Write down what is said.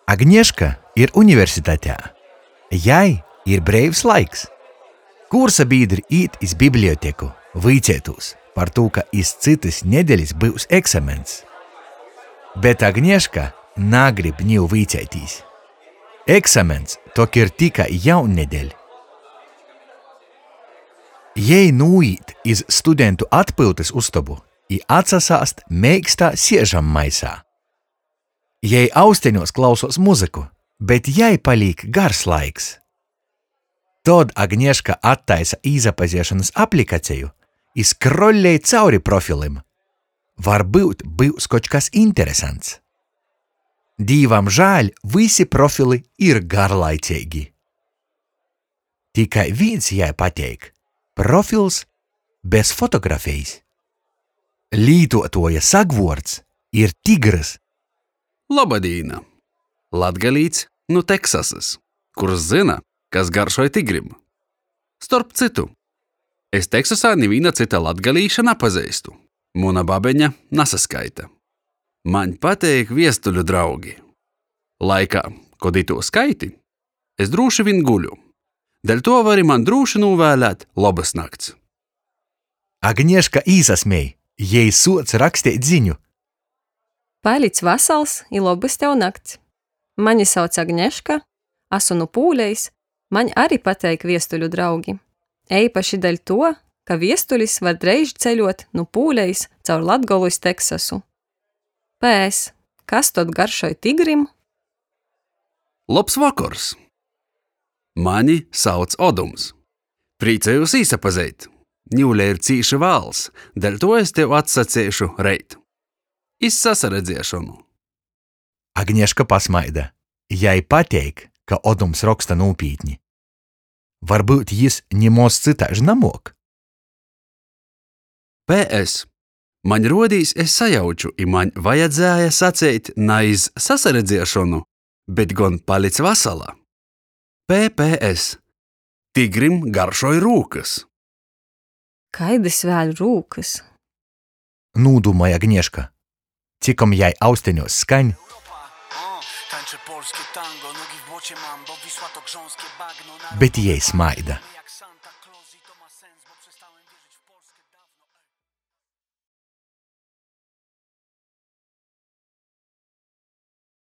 Agnieška ir universitātē. Jai ir breivs laiks. Kursa biedri īt iz biblioteku, vicētūs par to, ka iz citas nedēļas būs eksamens. Bet Agnieška nagrib niu vicētīs. Eksamens tok ir tikai jaunedēļ. Jei nūīt iz studentu atpildes ustobu i atsasāst meikstā siežam maisā. Jei austeņos klausos muziku, bet jai palīk gars laiks. Tod Agnieška attaisa īzapaziešanas aplikaciju i skrollēja cauri profilim. Varbūt būs kaut kas interesants. Dīvam žēl, visi profili ir garlaicīgi. Tikai viens jai pateik – profils bez fotografijas. Lītotoja sagvords ir tigrs. Labadīna! Latgalīts no Teksasas, kurš zina, kas garšoja tigrim. Starp citu, es Teksasā neviena cita latgalīša nepazīstu. Muna babeņa nesaskaita. Man pateik viestuļu draugi. Laikā, kod ito skaiti, es drūši vien guļu. Dēļ to vari man drūši novēlēt labas nakts. Agnieška īsasmēja, jei soc rakstēt ziņu. Palic vasals i lobas tev nakts. Mani sauc Agnieška, asu nu Pūlejs, man arī pateik viestuļu draugi. Eipaši dēļ to, ka viestulis var dreiž ceļot nu Pūlejs caur Latgolu iz Teksasu. PS, kas tad garšoja tigrim? Labs vakars! Mani sauc Odums. Prīcējos īsapazeit. Ņūlē ir cīša vāls, dēļ to es tev atsacēšu reit. Iz sasaredzēšanu. Agnieška pasmaida. Jai pateik, ka Odums roksta nūpītņi. Varbūt jis nimos citāž namok. PS. Man rodīs es sajauču, i man vajadzēja sacēt naiz sasaredzēšanu, bet gan palic vasala. PPS. Tigrim garšoja rūkas. Kaidis vēl rūkas? Nūdumāja Agnieška. Cikom jai austeņos skaņ, bet jai smaida.